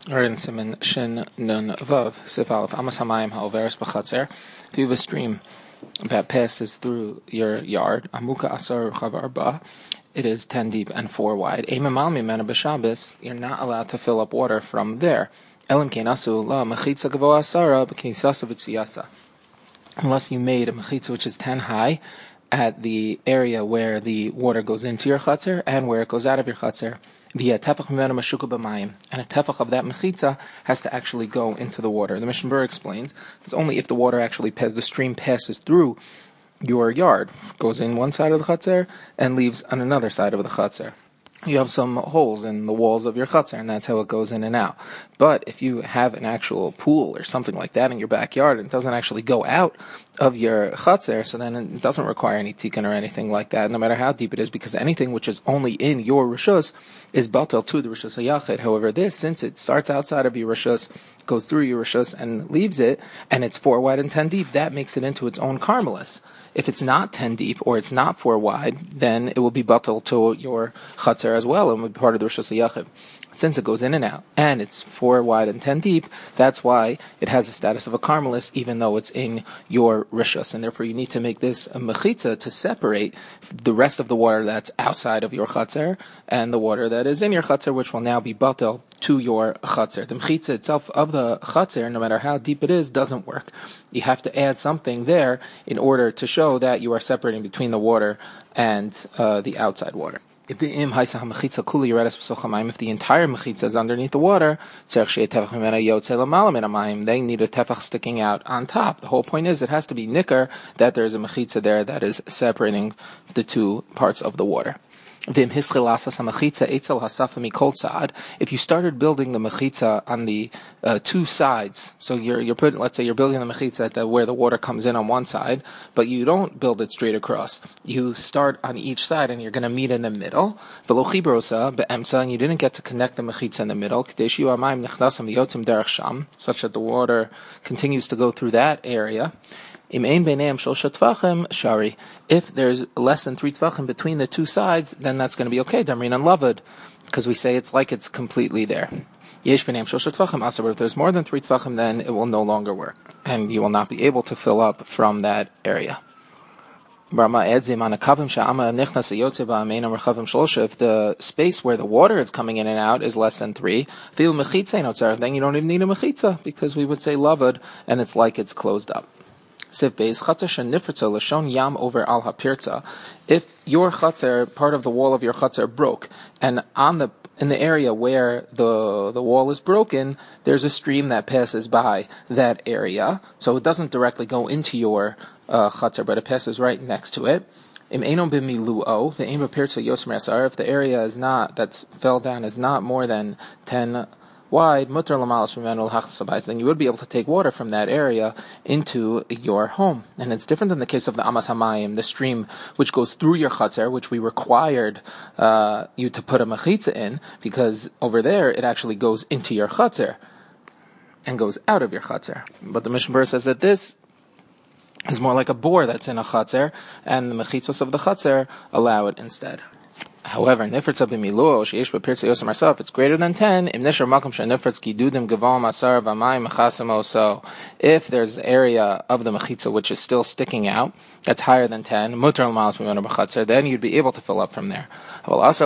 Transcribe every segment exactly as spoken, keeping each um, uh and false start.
Or in Siman Shin Nun Vav, Sif Aleph, Amas Hamayim Ha'overes B'Chatzer. If you have a stream that passes through your yard, Amuka Asar Chav Arba, it is ten deep and four wide. Eimamal Mimena B'Shabbos, you're not allowed to fill up water from there. Elim Kein Asu La Mechitza Gavo Asara B'Kinsasa V'Tziyasa. Unless you made a mechitza which is ten high at the area where the water goes into your chutzner and where it goes out of your chutzner, via tefach mimenu mashuka b'mayim, and a tefach of that mechitza has to actually go into the water. The Mishnah Berurah explains it's only if the water actually passes, the stream passes through your yard, goes in one side of the chutzner and leaves on another side of the chutzner. You have some holes in the walls of your chutzner, and that's how it goes in and out. But if you have an actual pool or something like that in your backyard and it doesn't actually go out of your chutzner, so then it doesn't require any tikkun or anything like that, no matter how deep it is, because anything which is only in your rishus is batel to the rishus hayachid. However, this, since it starts outside of your rishus, goes through your rishus and leaves it, and it's four wide and ten deep, that makes it into its own karmelis. If it's not ten deep or it's not four wide, then it will be batel to your chutzner as well and will be part of the rishus hayachid. Since it goes in and out, and it's four wide and ten deep, that's why it has the status of a karmelis, even though it's in your rishus, and therefore you need to make this a mechitza to separate the rest of the water that's outside of your chutzner and the water that is in your chutzner, which will now be batel to your chutzner. The mechitza itself of the chutzner, no matter how deep it is, doesn't work. You have to add something there in order to show that you are separating between the water and uh, the outside water. If the entire mechitza is underneath the water, they need a tefach sticking out on top. The whole point is it has to be nicker that there is a mechitza there that is separating the two parts of the water. If you started building the mechitza on the uh, two sides, so you're you're putting, let's say you're building the mechitza at the, where the water comes in on one side, but you don't build it straight across. You start on each side, and you're going to meet in the middle. And you didn't get to connect the mechitza in the middle, such that the water continues to go through that area. If there's less than three tvachim between the two sides, then that's going to be okay. Damrin and Lavad, because we say it's like it's completely there. But if there's more than three tvachim, then it will no longer work, and you will not be able to fill up from that area. If the space where the water is coming in and out is less than three, then you don't even need a mechitza, because we would say Lavad, and it's like it's closed up. If your chutzner, part of the wall of your chutzner broke, and on the in the area where the the wall is broken, there's a stream that passes by that area, so it doesn't directly go into your uh, chutzner, but it passes right next to it. If the area is not that's fell down is not more than ten wide, then you would be able to take water from that area into your home. And it's different than the case of the Amas Hamayim, the stream which goes through your chutzner, which we required uh, you to put a mechitza in, because over there it actually goes into your chutzner and goes out of your chutzner. But the Mishnah Berurah says that this is more like a bore that's in a chutzner, and the mechitzos of the chutzner allow it instead. However, if it's greater than ten, so if there's an area of the mechitza which is still sticking out, that's higher than ten, then you'd be able to fill up from there. But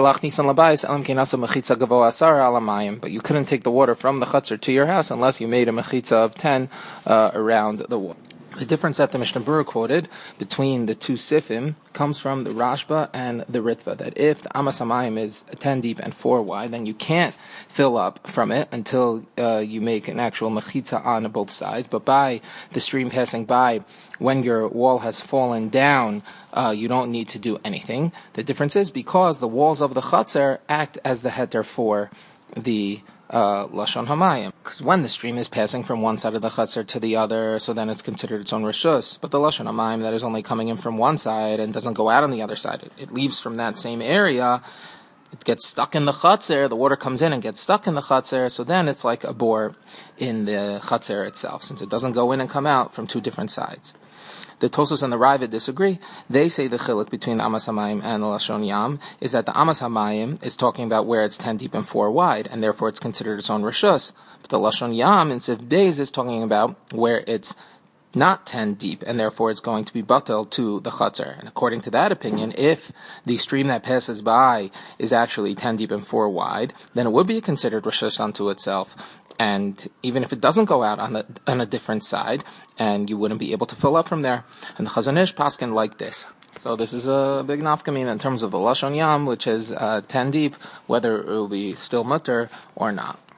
you couldn't take the water from the chutzner to your house unless you made a mechitza of ten uh, around the water. The difference that the Mishnah Berurah quoted between the two sifim comes from the Rashba and the Ritva, that if the Amas Hamayim is ten deep and four wide, then you can't fill up from it until uh, you make an actual mechitza on both sides. But by the stream passing by, when your wall has fallen down, uh, you don't need to do anything. The difference is because the walls of the chutzner act as the heter for the Uh, Lashon Hamayim, because when the stream is passing from one side of the chutzner to the other, so then it's considered its own rishus. But the Lashon Hamayim that is only coming in from one side and doesn't go out on the other side, it, it leaves from that same area, it gets stuck in the Chatzar, the water comes in and gets stuck in the Chatzar, so then it's like a bore in the Chatzar itself, since it doesn't go in and come out from two different sides. The Tosos and the Ravid disagree. They say the chiluk between the Amas Hamayim and the Lashon Yam is that the Amas Hamayim is talking about where it's ten deep and four wide, and therefore it's considered its own Rishus. But the Lashon Yam in Sif Beis is talking about where it's not ten deep, and therefore it's going to be batel to the Chatzar. And according to that opinion, if the stream that passes by is actually ten deep and four wide, then it would be considered Rishus unto itself. And even if it doesn't go out on, the, on a different side, and you wouldn't be able to fill up from there. And the Chazon Ish paskin like this. So this is a big nafkamina in terms of the Lashon Yam, which is uh, ten deep, whether it will be still mutter or not.